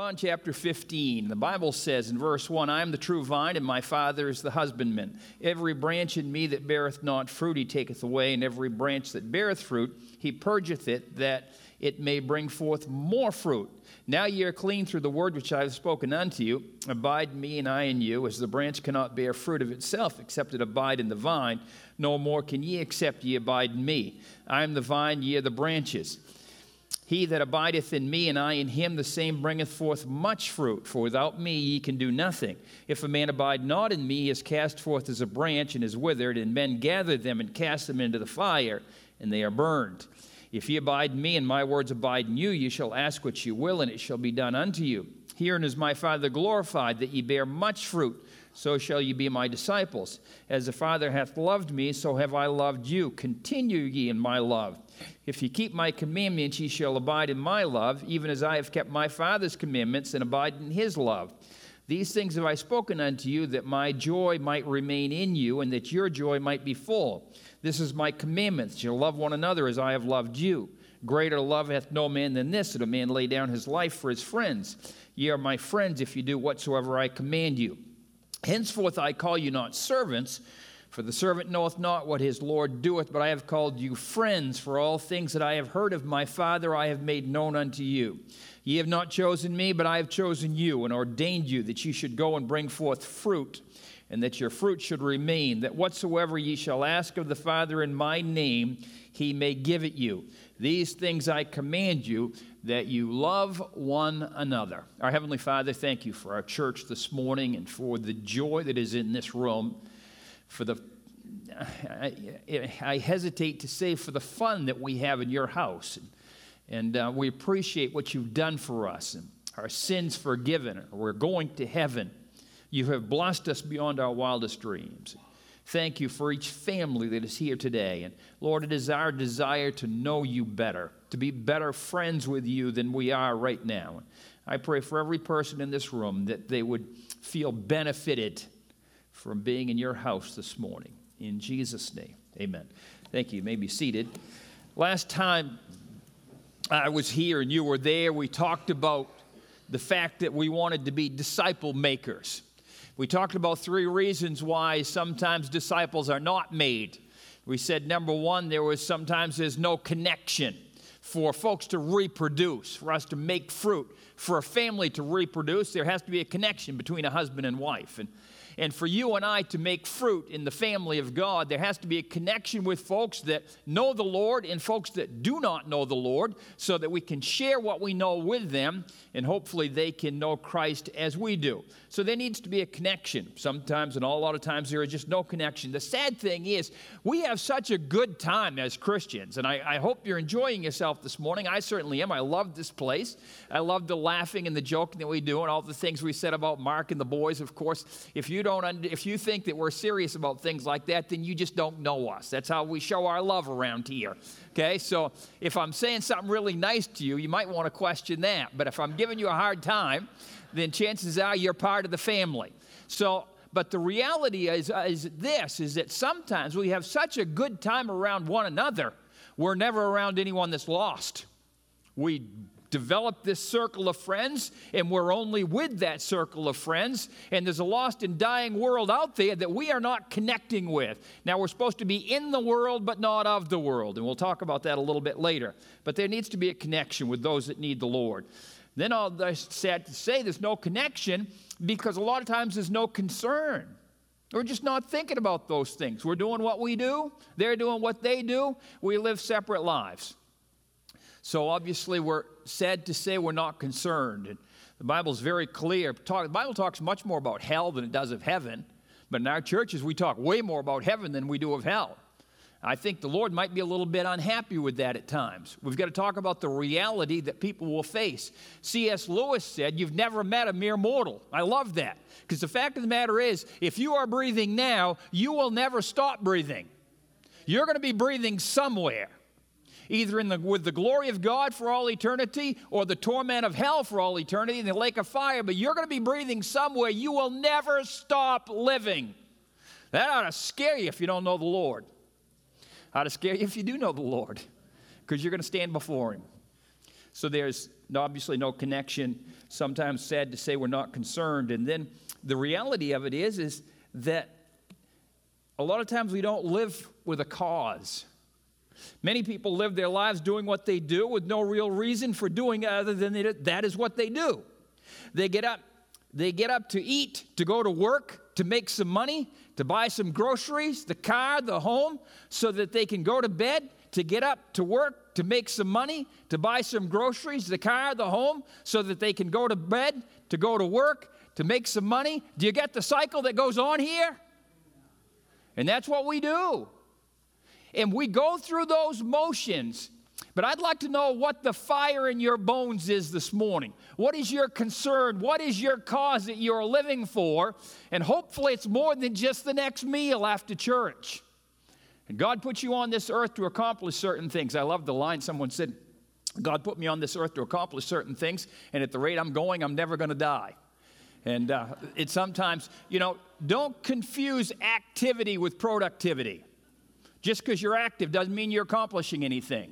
John chapter 15, the Bible says in verse 1, I am the true vine, and my Father is the husbandman. Every branch in me that beareth not fruit he taketh away, and every branch that beareth fruit he purgeth it, that it may bring forth more fruit. Now ye are clean through the word which I have spoken unto you. Abide in me, and I in you, as the branch cannot bear fruit of itself, except it abide in the vine. No more can ye, except ye abide in me. I am the vine, ye are the branches. He that abideth in me, and I in him, the same bringeth forth much fruit. For without me ye can do nothing. If a man abide not in me, he is cast forth as a branch, and is withered, and men gather them and cast them into the fire, and they are burned. If ye abide in me, and my words abide in you, ye shall ask what ye will, and it shall be done unto you. Herein is my Father glorified, that ye bear much fruit, so shall ye be my disciples. As the Father hath loved me, so have I loved you. Continue ye in my love. If ye keep my commandments, ye shall abide in my love, even as I have kept my Father's commandments, and abide in his love. These things have I spoken unto you, that my joy might remain in you, and that your joy might be full. This is my commandment, that you love one another as I have loved you. Greater love hath no man than this, that a man lay down his life for his friends. Ye are my friends, if you do whatsoever I command you. Henceforth I call you not servants, for the servant knoweth not what his Lord doeth, but I have called you friends, for all things that I have heard of my Father I have made known unto you. Ye have not chosen me, but I have chosen you, and ordained you that ye should go and bring forth fruit, and that your fruit should remain, that whatsoever ye shall ask of the Father in my name, he may give it you. These things I command you, that you love one another. Our Heavenly Father, thank you for our church this morning and for the joy that is in this room, for the, I hesitate to say, for the fun that we have in your house. And we appreciate what you've done for us, and our sins forgiven. We're going to heaven. You have blessed us beyond our wildest dreams. Thank you for each family that is here today. And Lord, it is our desire to know you better, to be better friends with you than we are right now. I pray for every person in this room that they would feel benefited from being in your house this morning. In Jesus' name, amen. Thank you. You may be seated. Last time I was here and you were there, we talked about the fact that we wanted to be disciple makers. We talked about 3 reasons why sometimes disciples are not made. We said, number 1, there's no connection for folks to reproduce, for us to make fruit. For a family to reproduce, there has to be a connection between a husband and wife. And for you and I to make fruit in the family of God, there has to be a connection with folks that know the Lord and folks that do not know the Lord, so that we can share what we know with them, and hopefully they can know Christ as we do. So there needs to be a connection. Sometimes, and a lot of times, there is just no connection. The sad thing is, we have such a good time as Christians, and I hope you're enjoying yourself this morning. I certainly am. I love this place. I love the laughing and the joking that we do, and all the things we said about Mark and the boys, of course. If you think that we're serious about things like that, then you just don't know us. That's how we show our love around here. Okay, so if I'm saying something really nice to you, you might want to question that. But if I'm giving you a hard time, then chances are you're part of the family. So, but the reality is that sometimes we have such a good time around one another, we're never around anyone that's lost. We develop this circle of friends, and we're only with that circle of friends, and there's a lost and dying world out there that we are not connecting with. Now, we're supposed to be in the world, but not of the world, and we'll talk about that a little bit later. But there needs to be a connection with those that need the Lord. Then all that's sad to say, there's no connection because a lot of times there's no concern. We're just not thinking about those things. We're doing what we do. They're doing what they do. We live separate lives. So obviously we're sad to say we're not concerned. And the Bible's very clear. The Bible talks much more about hell than it does of heaven. But in our churches, we talk way more about heaven than we do of hell. I think the Lord might be a little bit unhappy with that at times. We've got to talk about the reality that people will face. C.S. Lewis said, "You've never met a mere mortal." I love that. Because the fact of the matter is, if you are breathing now, you will never stop breathing. You're going to be breathing somewhere. Either with the glory of God for all eternity, or the torment of hell for all eternity in the lake of fire. But you're going to be breathing somewhere. You will never stop living. That ought to scare you if you don't know the Lord. Ought to scare you if you do know the Lord, because you're going to stand before Him. So there's obviously no connection. Sometimes sad to say we're not concerned. And then the reality of it is that a lot of times we don't live with a cause. Many people live their lives doing what they do with no real reason for doing it other than that is what they do. They get up to eat, to go to work, to make some money, to buy some groceries, the car, the home, so that they can go to bed, to get up, to work, to make some money, to buy some groceries, the car, the home, so that they can go to bed, to go to work, to make some money. Do you get the cycle that goes on here? And that's what we do. And we go through those motions. But I'd like to know what the fire in your bones is this morning. What is your concern? What is your cause that you're living for? And hopefully it's more than just the next meal after church. And God put you on this earth to accomplish certain things. I love the line someone said, God put me on this earth to accomplish certain things, and at the rate I'm going, I'm never going to die. And it's sometimes, don't confuse activity with productivity. Just because you're active doesn't mean you're accomplishing anything.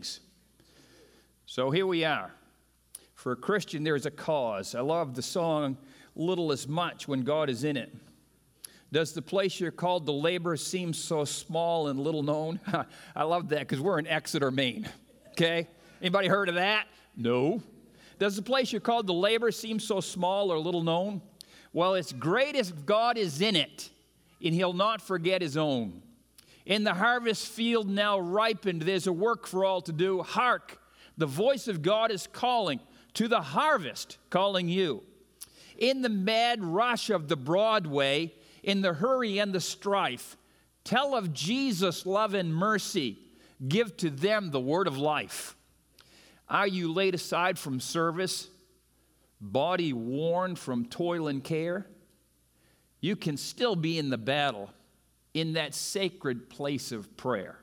So here we are. For a Christian, there's a cause. I love the song, Little is Much When God is in It. Does the place you're called to labor seem so small and little known? I love that because we're in Exeter, Maine. Okay? Anybody heard of that? No. Does the place you're called to labor seem so small or little known? Well, it's great if God is in it, and he'll not forget his own. In the harvest field now ripened, there's a work for all to do. Hark! The voice of God is calling to the harvest, calling you. In the mad rush of the broad way, in the hurry and the strife, tell of Jesus' love and mercy. Give to them the word of life. Are you laid aside from service, body worn from toil and care? You can still be in the battle, in that sacred place of prayer.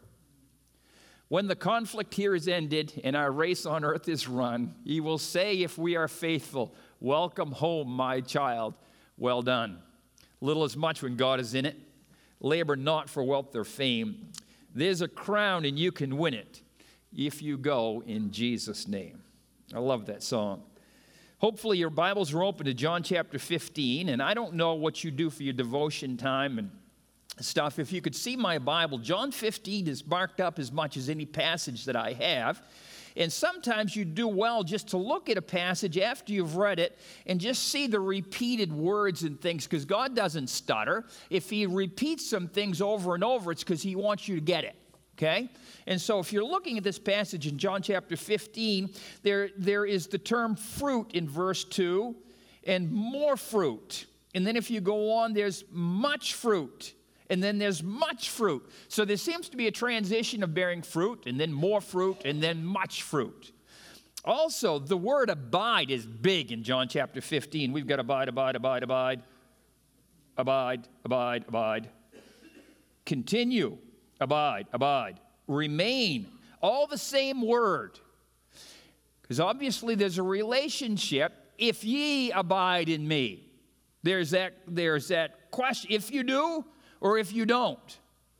When the conflict here is ended and our race on earth is run, he will say, if we are faithful, welcome home, my child, well done. Little is much when God is in it. Labor not for wealth or fame. There's a crown and you can win it if you go in Jesus' name. I love that song. Hopefully your Bibles are open to John chapter 15, and I don't know what you do for your devotion time and stuff. If you could see my Bible, John 15 is marked up as much as any passage that I have. And sometimes you do well just to look at a passage after you've read it and just see the repeated words and things, because God doesn't stutter. If he repeats some things over and over, it's because he wants you to get it, okay? And so if you're looking at this passage in John chapter 15, there is the term fruit in verse 2 and more fruit. And then if you go on, there's much fruit. And then there's much fruit. So there seems to be a transition of bearing fruit, and then more fruit, and then much fruit. Also, the word abide is big in John chapter 15. We've got abide, abide, abide, abide. Abide, abide, abide. Continue, abide, abide. Remain, all the same word. Because obviously there's a relationship. If ye abide in me. There's that question. If you do, or if you don't.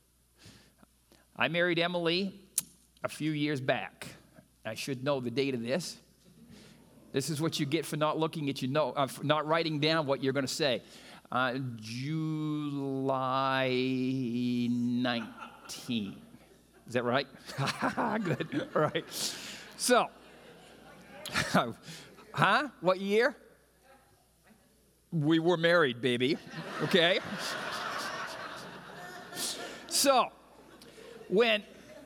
I married Emily a few years back. I should know the date of this. This is what you get for not looking at not writing down what you're going to say. July 19. Is that right? Good. All right. So, what year? We were married, baby. Okay. So, when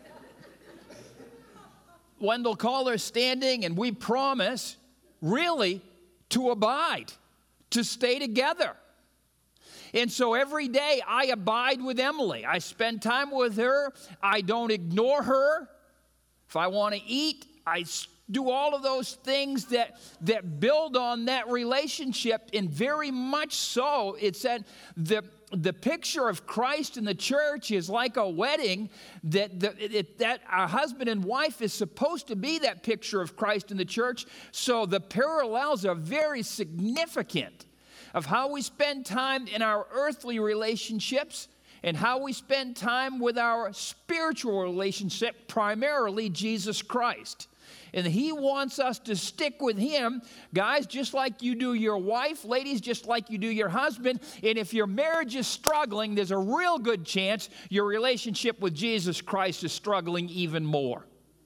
Wendell Caller's standing and we promise really to abide, to stay together. And so every day I abide with Emily. I spend time with her. I don't ignore her. If I want to eat, I do all of those things that build on that relationship. And very much so, it's that the picture of Christ in the church is like a wedding, that our husband and wife is supposed to be that picture of Christ in the church. So the parallels are very significant of how we spend time in our earthly relationships and how we spend time with our spiritual relationship, primarily Jesus Christ. And he wants us to stick with him, guys, just like you do your wife, ladies, just like you do your husband. And if your marriage is struggling, there's a real good chance your relationship with Jesus Christ is struggling even more.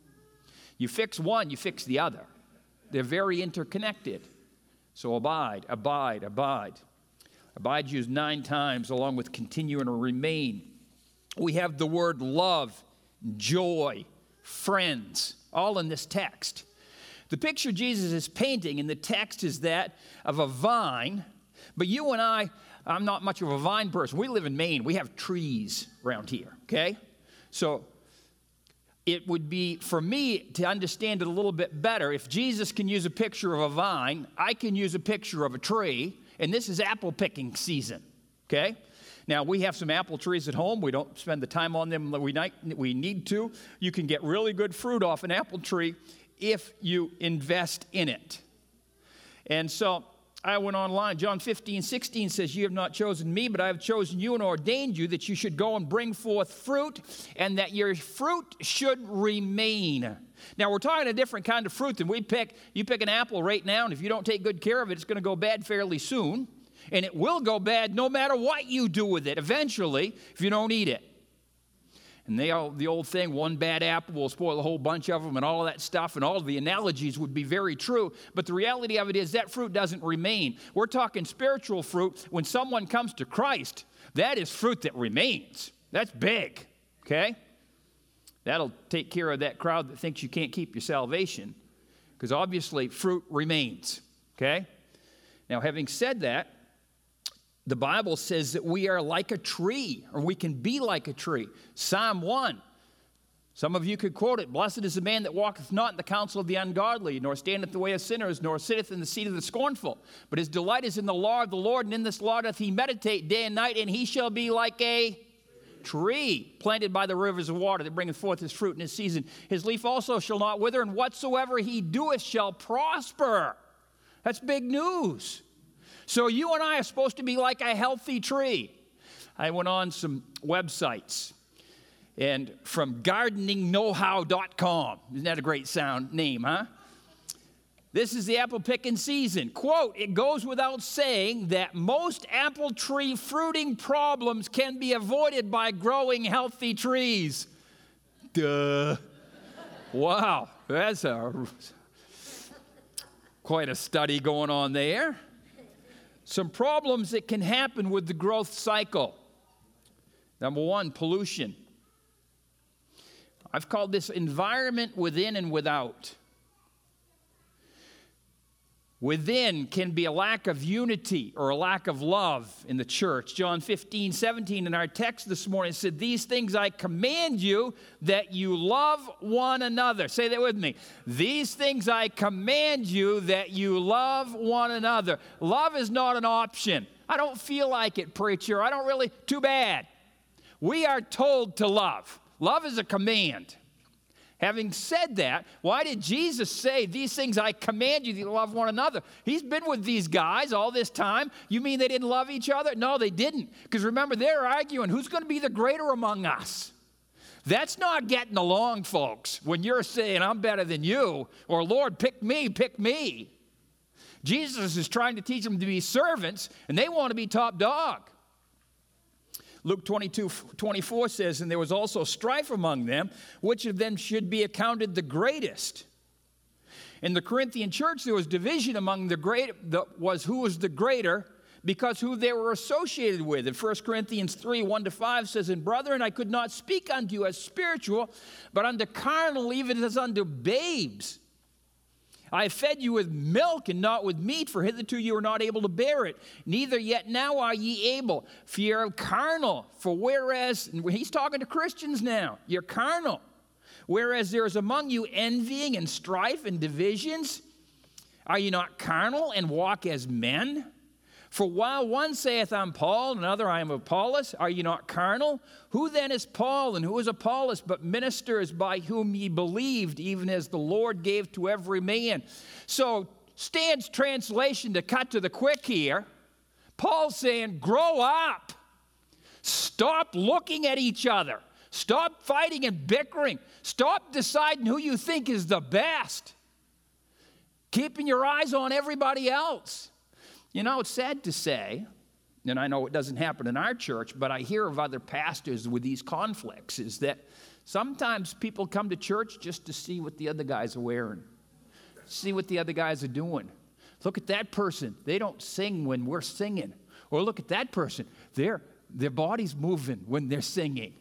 You fix one, you fix the other. They're very interconnected. So abide, abide, abide. Abide used 9 times along with continue and remain. We have the word love, joy, friends, all in this text. The picture Jesus is painting in the text is that of a vine, but you and I'm not much of a vine person. We live in Maine. We have trees around here, okay? So it would be, for me, to understand it a little bit better, if Jesus can use a picture of a vine, I can use a picture of a tree, and this is apple picking season, okay? Now, we have some apple trees at home. We don't spend the time on them we need to. You can get really good fruit off an apple tree if you invest in it. And so I went online. John 15:16 says, "You have not chosen me, but I have chosen you and ordained you that you should go and bring forth fruit, and that your fruit should remain." Now, we're talking a different kind of fruit than we pick. You pick an apple right now, and if you don't take good care of it, it's going to go bad fairly soon. And it will go bad no matter what you do with it eventually if you don't eat it. And the old thing, one bad apple will spoil a whole bunch of them and all of that stuff, and all of the analogies would be very true. But the reality of it is that fruit doesn't remain. We're talking spiritual fruit. When someone comes to Christ, that is fruit that remains. That's big, okay? That'll take care of that crowd that thinks you can't keep your salvation, because obviously fruit remains, okay? Now, having said that, the Bible says that we are like a tree, or we can be like a tree. Psalm 1. Some of you could quote it. "Blessed is the man that walketh not in the counsel of the ungodly, nor standeth the way of sinners, nor sitteth in the seat of the scornful. But his delight is in the law of the Lord, and in this law doth he meditate day and night, and he shall be like a tree planted by the rivers of water, that bringeth forth his fruit in his season. His leaf also shall not wither, and whatsoever he doeth shall prosper." That's big news. So you and I are supposed to be like a healthy tree. I went on some websites, and from gardeningknowhow.com. Isn't that a great name, huh? This is the apple picking season. Quote, "It goes without saying that most apple tree fruiting problems can be avoided by growing healthy trees." Duh. Wow, that's quite a study going on there. Some problems that can happen with the growth cycle. Number 1, pollution. I've called this environment within and without. Within can be a lack of unity or a lack of love in the church. John 15:17 in our text this morning said, "These things I command you, that you love one another." Say that with me. These things I command you, that you love one another. Love is not an option. I don't feel like it, preacher. Too bad. We are told to love. Love is a command. Having said that, why did Jesus say, "These things I command you to love one another"? He's been with these guys all this time. You mean they didn't love each other? No, they didn't. Because remember, they're arguing, who's going to be the greater among us? That's not getting along, folks, when you're saying, "I'm better than you," or "Lord, pick me, pick me." Jesus is trying to teach them to be servants, and they want to be top dog. Luke 22:24 says, "And there was also strife among them, which of them should be accounted the greatest." In the Corinthian church, there was division among who was the greater, because who they were associated with. In 1 Corinthians 3:1-5 says, "And brethren, I could not speak unto you as spiritual, but unto carnal, even as unto babes. I have fed you with milk and not with meat, for hitherto you were not able to bear it. Neither yet now are ye able, for ye are carnal. For whereas," and he's talking to Christians now, "you're carnal. Whereas there is among you envying and strife and divisions, are ye not carnal and walk as men? For while one saith, I'm Paul, and another, I am Apollos, are ye not carnal? Who then is Paul, and who is Apollos, but ministers by whom ye believed, even as the Lord gave to every man?" So, Stan's translation, to cut to the quick here, Paul's saying, grow up. Stop looking at each other. Stop fighting and bickering. Stop deciding who you think is the best. Keeping your eyes on everybody else. You know, it's sad to say, and I know it doesn't happen in our church, but I hear of other pastors with these conflicts, is that sometimes people come to church just to see what the other guys are wearing, see what the other guys are doing. Look at that person. They don't sing when we're singing. Or look at that person. Their body's moving when they're singing.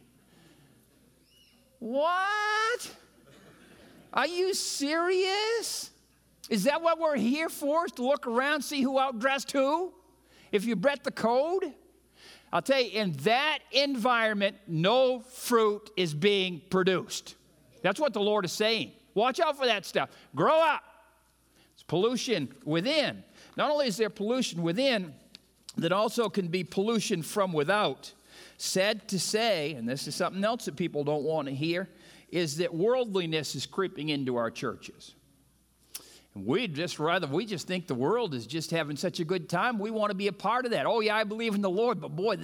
What? Are you serious? Is that what we're here for? Is to look around, see who outdressed who? If you bet the code? I'll tell you, in that environment, no fruit is being produced. That's what the Lord is saying. Watch out for that stuff. Grow up. It's pollution within. Not only is there pollution within, that also can be pollution from without. Sad to say, and this is something else that people don't want to hear, is that worldliness is creeping into our churches. And we just think the world is just having such a good time. We want to be a part of that. Oh yeah, I believe in the Lord, but boy,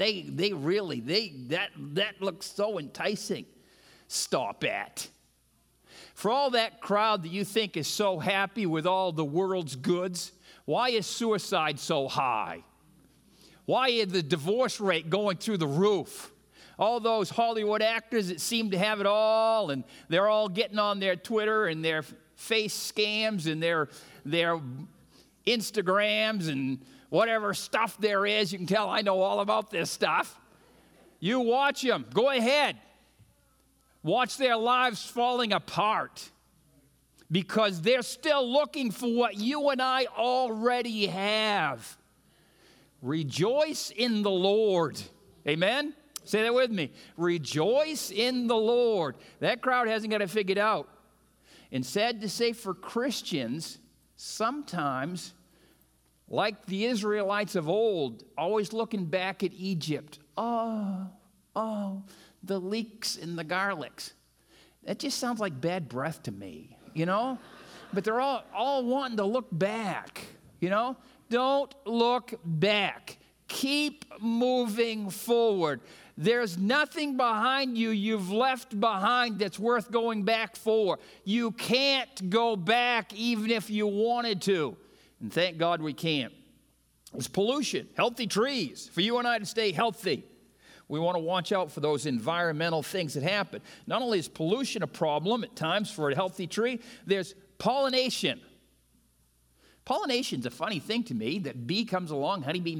that looks so enticing. Stop it. For all that crowd that you think is so happy with all the world's goods, why is suicide so high? Why is the divorce rate going through the roof? All those Hollywood actors that seem to have it all, and they're all getting on their Twitter and their face scams and their Instagrams and whatever stuff there is. You can tell I know all about this stuff. You watch them. Go ahead. Watch their lives falling apart because they're still looking for what you and I already have. Rejoice in the Lord. Amen? Say that with me. Rejoice in the Lord. That crowd hasn't got it figured out. And sad to say, for Christians, sometimes, like the Israelites of old, always looking back at Egypt. Oh, the leeks and the garlics. That just sounds like bad breath to me, you know? But they're all wanting to look back, you know? Don't look back. Keep moving forward. There's nothing behind you you've left behind that's worth going back for. You can't go back even if you wanted to. And thank God we can't. It's pollution, healthy trees, for you and I to stay healthy. We want to watch out for those environmental things that happen. Not only is pollution a problem at times for a healthy tree, there's pollination. Pollination's a funny thing to me, that bee comes along, honeybee,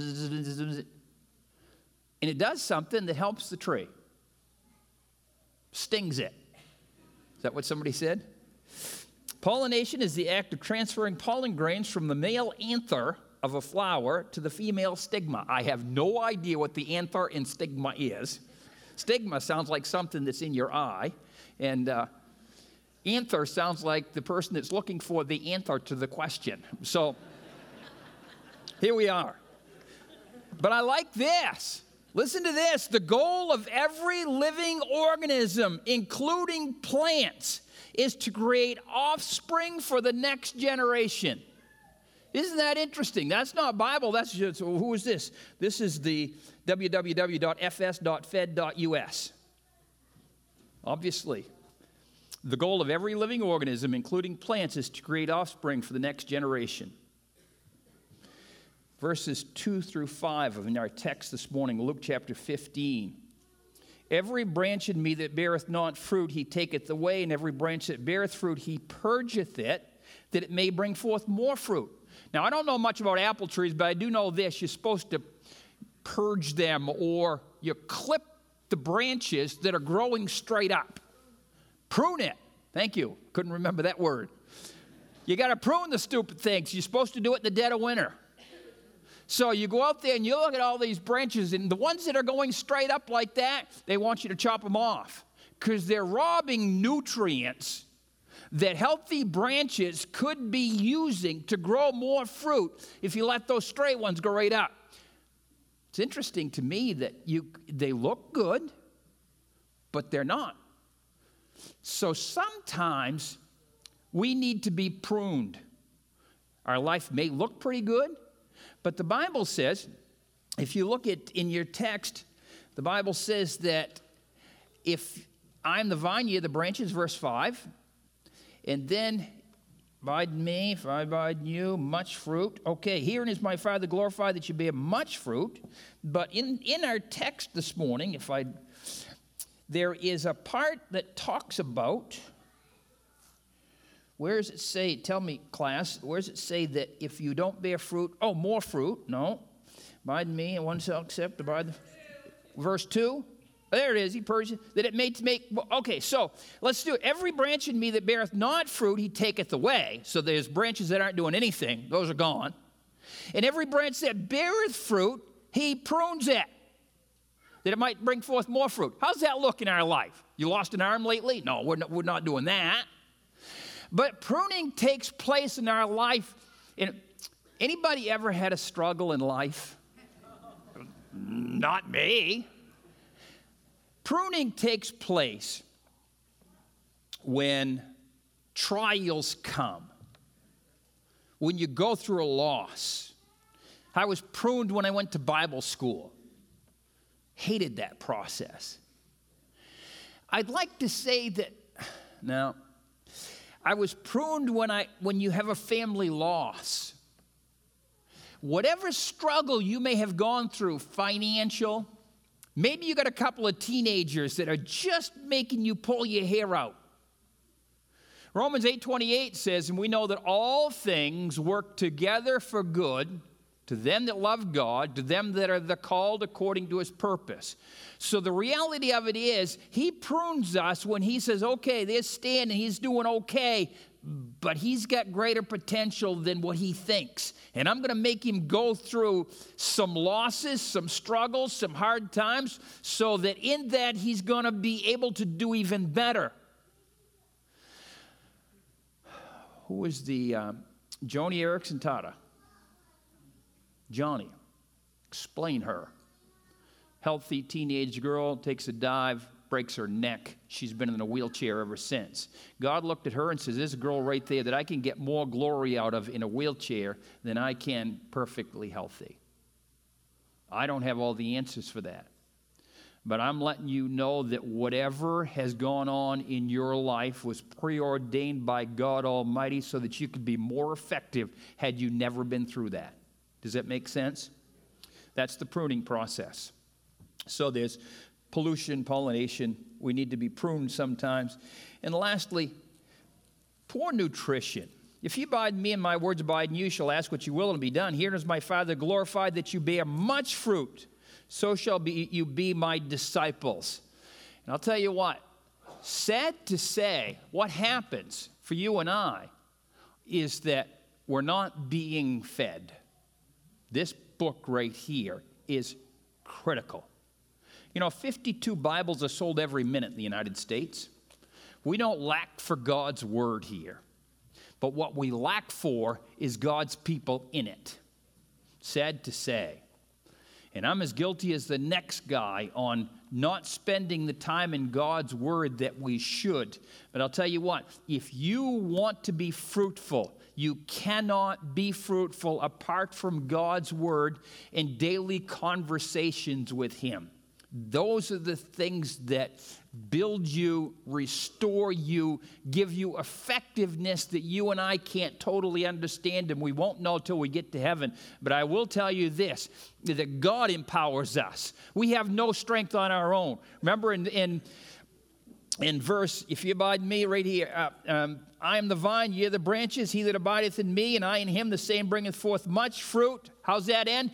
and it does something that helps the tree. Stings it. Is that what somebody said? Pollination is the act of transferring pollen grains from the male anther of a flower to the female stigma. I have no idea what the anther and stigma is. Stigma sounds like something that's in your eye, and anther sounds like the person that's looking for the answer to the question. So here we are. But I like this. Listen to this. The goal of every living organism, including plants, is to create offspring for the next generation. Isn't that interesting? That's not Bible. That's just, who is this? This is the www.fs.fed.us. Obviously, the goal of every living organism, including plants, is to create offspring for the next generation. Verses 2 through 5 in our text this morning, Luke chapter 15. Every branch in me that beareth not fruit, he taketh away, and every branch that beareth fruit, he purgeth it, that it may bring forth more fruit. Now, I don't know much about apple trees, but I do know this. You're supposed to purge them, or you clip the branches that are growing straight up. Prune it. Thank you. Couldn't remember that word. You got to prune the stupid things. You're supposed to do it in the dead of winter. So you go out there and you look at all these branches, and the ones that are going straight up like that, they want you to chop them off because they're robbing nutrients that healthy branches could be using to grow more fruit if you let those straight ones go right up. It's interesting to me that they look good, but they're not. So sometimes we need to be pruned. Our life may look pretty good, but the Bible says, if you look at in your text, the Bible says that if I'm the vine, ye the branches, verse 5. And then, abide in me, if I abide in you, much fruit. Okay, herein is my Father glorified, that you bear much fruit. But in our text this morning, there is a part that talks about, where does it say, tell me, class, where does it say that if you don't bear fruit, more fruit, no. Abide in me, and one shall accept, abide. Verse 2, there it is, he purges, that it may make, okay, so let's do it. Every branch in me that beareth not fruit, he taketh away. So there's branches that aren't doing anything, those are gone. And every branch that beareth fruit, he prunes it, that it might bring forth more fruit. How's that look in our life? You lost an arm lately? No, we're not doing that. But pruning takes place in our life. Anybody ever had a struggle in life? Not me. Pruning takes place when trials come, when you go through a loss. I was pruned when I went to Bible school. Hated that process. I'd like to say that, no, I was pruned when you have a family loss. Whatever struggle you may have gone through, financial, maybe you got a couple of teenagers that are just making you pull your hair out. Romans 8:28 says, and we know that all things work together for good to them that love God, to them that are the called according to his purpose. So the reality of it is, he prunes us when he says, okay, there's Stan and he's doing okay, but he's got greater potential than what he thinks. And I'm going to make him go through some losses, some struggles, some hard times, so that in that he's going to be able to do even better. Who was the Joni Eareckson Tada? Johnny. Explain her. Healthy teenage girl, takes a dive, breaks her neck. She's been in a wheelchair ever since. God looked at her and says, there's a girl right there that I can get more glory out of in a wheelchair than I can perfectly healthy. I don't have all the answers for that. But I'm letting you know that whatever has gone on in your life was preordained by God Almighty so that you could be more effective had you never been through that. Does that make sense? That's the pruning process. So there's pollution, pollination. We need to be pruned sometimes. And lastly, poor nutrition. If you abide in me and my words abide in you, you shall ask what you will and be done. Here is my Father glorified, that you bear much fruit. So shall you be my disciples. And I'll tell you what, sad to say, what happens for you and I is that we're not being fed. This book right here is critical. 52 Bibles are sold every minute in the United States. We don't lack for God's word here. But what we lack for is God's people in it. Sad to say. And I'm as guilty as the next guy on not spending the time in God's word that we should. But I'll tell you what, if you want to be fruitful, you cannot be fruitful apart from God's word and daily conversations with him. Those are the things that build you, restore you, give you effectiveness that you and I can't totally understand, and we won't know till we get to heaven. But I will tell you this, that God empowers us. We have no strength on our own. Remember in verse, if you abide in me, right here, I am the vine, ye are the branches. He that abideth in me, and I in him, the same bringeth forth much fruit. How's that end?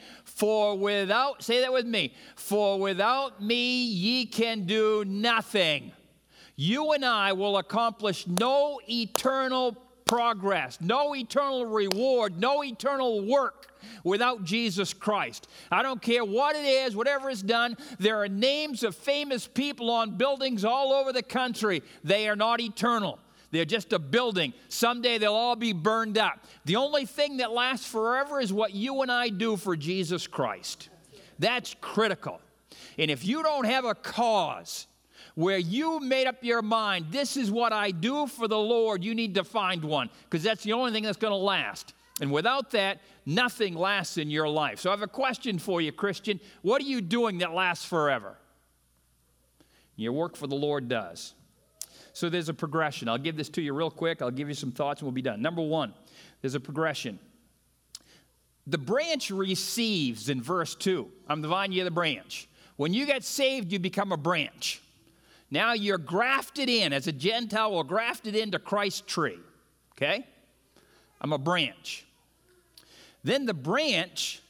Say that with me, for without me ye can do nothing. You and I will accomplish no eternal progress, no eternal reward, no eternal work without Jesus Christ. I don't care what it is, whatever is done. There are names of famous people on buildings all over the country. They are not eternal. They're just a building. Someday they'll all be burned up. The only thing that lasts forever is what you and I do for Jesus Christ. That's critical. And if you don't have a cause where you made up your mind, this is what I do for the Lord, you need to find one, because that's the only thing that's going to last. And without that, nothing lasts in your life. So I have a question for you, Christian. What are you doing that lasts forever? Your work for the Lord does. So there's a progression. I'll give this to you real quick. I'll give you some thoughts and we'll be done. Number one, there's a progression. The branch receives in verse 2. I'm the vine, you're the branch. When you get saved, you become a branch. Now you're grafted in. As a Gentile, we're grafted into Christ's tree. Okay? I'm a branch. Then the branch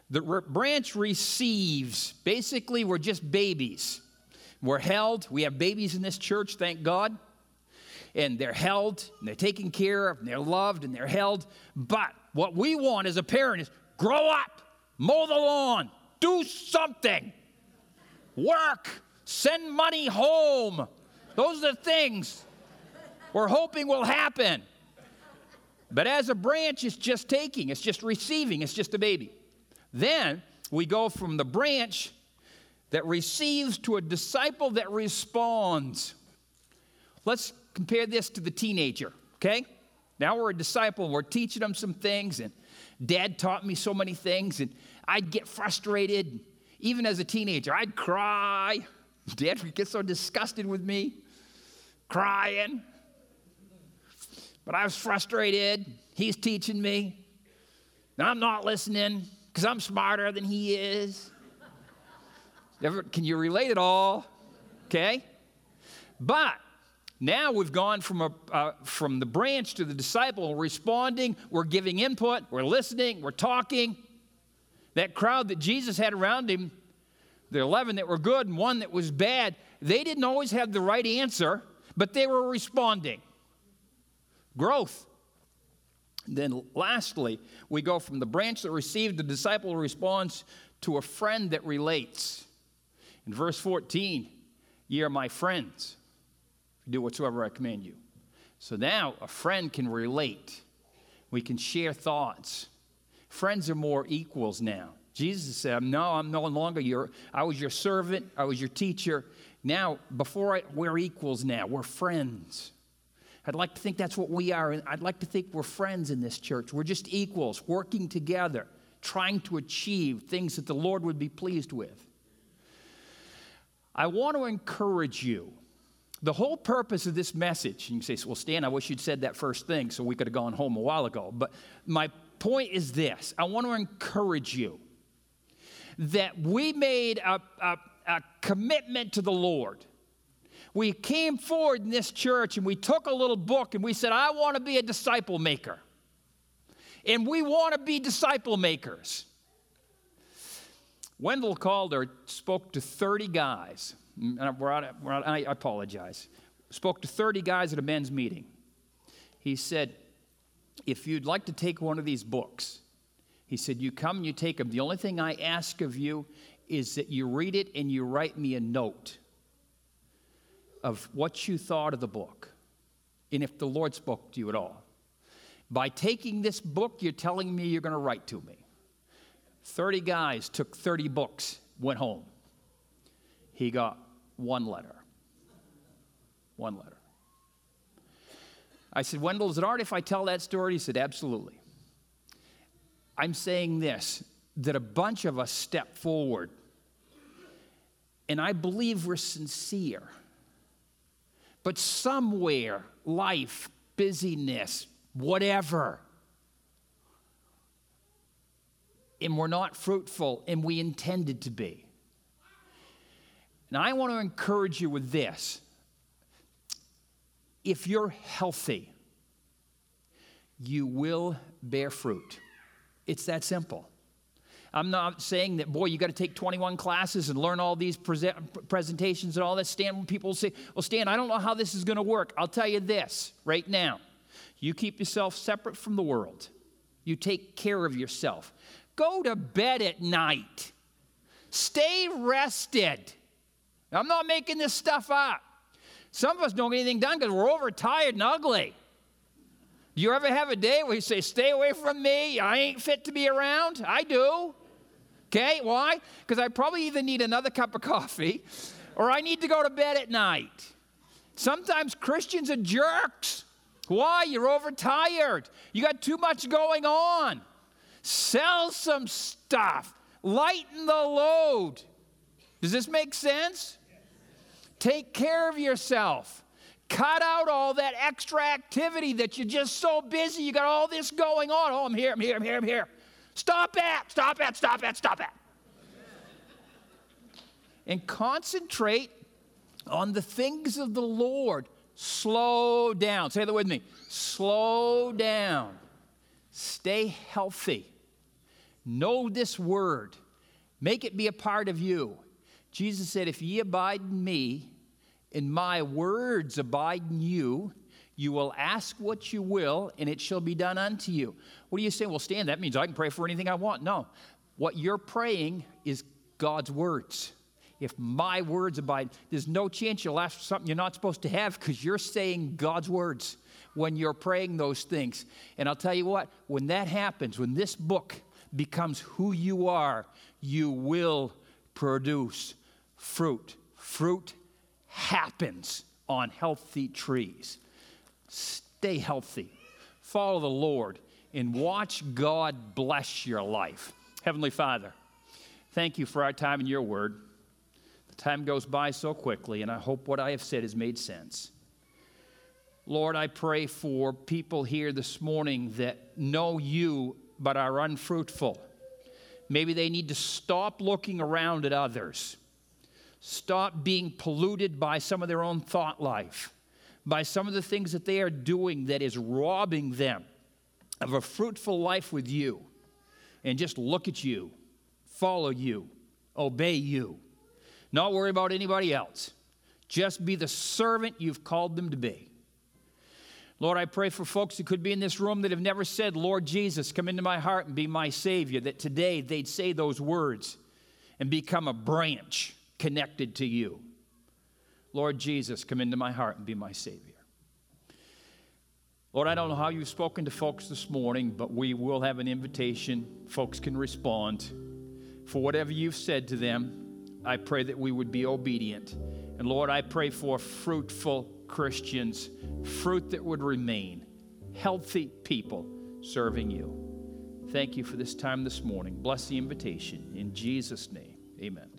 receives. Basically, we're just babies. We're held. We have babies in this church, thank God. And they're held, and they're taken care of, and they're loved, and they're held. But what we want as a parent is grow up, mow the lawn, do something, work, send money home. Those are the things we're hoping will happen. But as a branch, it's just taking, it's just receiving, it's just a baby. Then we go from the branch that receives to a disciple that responds. Let's compare this to the teenager, okay? Now we're a disciple, we're teaching them some things, and Dad taught me so many things, and I'd get frustrated. Even as a teenager, I'd cry. Dad would get so disgusted with me, crying. But I was frustrated. He's teaching me. And I'm not listening because I'm smarter than he is. Can you relate at all? Okay? But now we've gone from the branch to the disciple. We're responding. We're giving input. We're listening. We're talking. That crowd that Jesus had around him, the 11 that were good and one that was bad, they didn't always have the right answer, but they were responding. Growth. Then lastly, we go from the branch that received, the disciple responds to a friend that relates. In verse 14, ye are my friends, if you do whatsoever I command you. So now a friend can relate. We can share thoughts. Friends are more equals now. Jesus said, no, I'm no longer I was your servant, I was your teacher. Now, we're equals now. We're friends. I'd like to think that's what we are. I'd like to think we're friends in this church. We're just equals, working together, trying to achieve things that the Lord would be pleased with. I want to encourage you. The whole purpose of this message, and you say, well, Stan, I wish you'd said that first thing so we could have gone home a while ago. But my point is this. I want to encourage you that we made a commitment to the Lord. We came forward in this church and we took a little book and we said, I want to be a disciple maker. And we want to be disciple makers. Wendell Calder spoke to 30 guys. I apologize. Spoke to 30 guys at a men's meeting. He said, if you'd like to take one of these books, he said, you come and you take them. The only thing I ask of you is that you read it and you write me a note of what you thought of the book and if the Lord spoke to you at all. By taking this book, you're telling me you're going to write to me. 30 guys took 30 books, went home. He got one letter. One letter. I said, Wendell, is it all right if I tell that story? He said, absolutely. I'm saying this, that a bunch of us step forward, and I believe we're sincere. But somewhere, life, busyness, whatever, and we're not fruitful, and we intended to be. Now, I want to encourage you with this. If you're healthy, you will bear fruit. It's that simple. I'm not saying that, boy, you got to take 21 classes and learn all these presentations and all that. Stan, people say, well, Stan, I don't know how this is going to work. I'll tell you this right now. You keep yourself separate from the world. You take care of yourself. Go to bed at night. Stay rested. Now, I'm not making this stuff up. Some of us don't get anything done because we're overtired and ugly. Do you ever have a day where you say, stay away from me, I ain't fit to be around? I do. Okay, why? Because I probably either need another cup of coffee or I need to go to bed at night. Sometimes Christians are jerks. Why? You're overtired. You got too much going on. Sell some stuff. Lighten the load. Does this make sense? Take care of yourself. Cut out all that extra activity that you're just so busy. You got all this going on. Oh, I'm here. Stop it. And concentrate on the things of the Lord. Slow down. Say that with me. Slow down. Stay healthy. Know this word. Make it be a part of you. Jesus said, if ye abide in me, and my words abide in you, you will ask what you will, and it shall be done unto you. What are you saying? Well, Stan, that means I can pray for anything I want. No. What you're praying is God's words. If my words abide, there's no chance you'll ask for something you're not supposed to have because you're saying God's words when you're praying those things. And I'll tell you what, when that happens, when this book becomes who you are, you will produce fruit. Fruit happens on healthy trees. Stay healthy. Follow the Lord and watch God bless your life. Heavenly Father, thank you for our time in your word. The time goes by so quickly, and I hope what I have said has made sense. Lord, I pray for people here this morning that know you but are unfruitful. Maybe they need to stop looking around at others. Stop being polluted by some of their own thought life, by some of the things that they are doing that is robbing them of a fruitful life with you. And just look at you, follow you, obey you. Not worry about anybody else. Just be the servant you've called them to be. Lord, I pray for folks that could be in this room that have never said, Lord Jesus, come into my heart and be my Savior, that today they'd say those words and become a branch connected to you. Lord Jesus, come into my heart and be my Savior. Lord, I don't know how you've spoken to folks this morning, but we will have an invitation. Folks can respond. For whatever you've said to them, I pray that we would be obedient. And Lord, I pray for fruitful Christians, fruit that would remain, healthy people serving you. Thank you for this time this morning. Bless the invitation. In Jesus' name, amen.